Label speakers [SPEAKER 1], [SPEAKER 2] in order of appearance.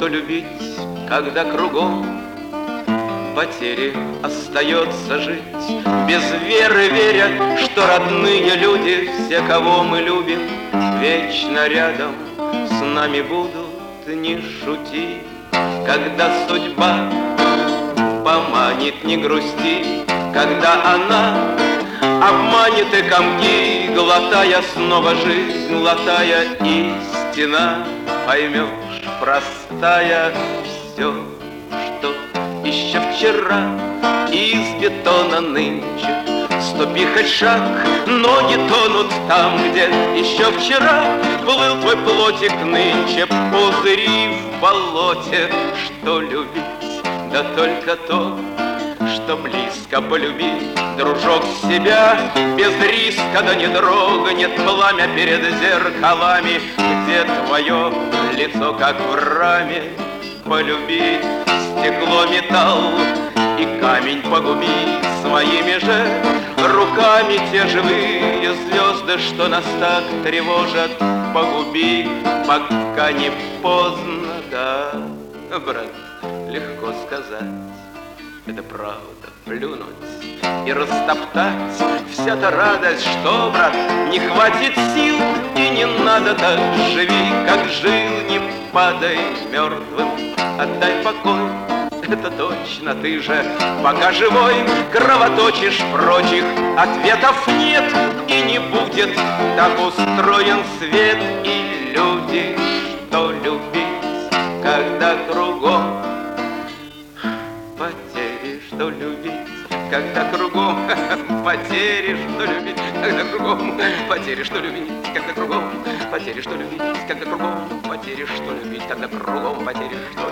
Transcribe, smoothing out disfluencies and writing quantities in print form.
[SPEAKER 1] что любить, когда кругом потери, остается жить без веры, веря, что родные люди, все, кого мы любим, вечно рядом с нами будут. Не шути, когда судьба поманит, не грусти, когда она обманет и комки, глотая снова жизнь, латая истина, поймешь, простая, все, что еще вчера из бетона нынче. Ступи хоть шаг, ноги тонут там, где еще вчера плыл твой плотик, нынче пузыри в болоте. Что любить, да только то, что близко полюбить, дружок, себя без риска, да не дрогнет пламя перед зеркалами, где твое лицо, как в раме. Полюби стекло, металл и камень, погуби своими же руками те живые звезды, что нас так тревожат. Погуби, пока не поздно, да, брат, легко сказать, это правда, плюнуть и растоптать вся та радость, что, брат, не хватит сил и не надо, так живи, как жил, не падай мертвым, отдай покой. Это точно ты же, пока живой, кровоточишь прочих, ответов нет и не будет. Так устроен свет и люди, что любить, когда кругом потери, что любить, когда кругом потери, что любить, когда кругом потери, что любить, когда кругом потери, что любить, когда кругом потери, что любить, когда кругом потери, что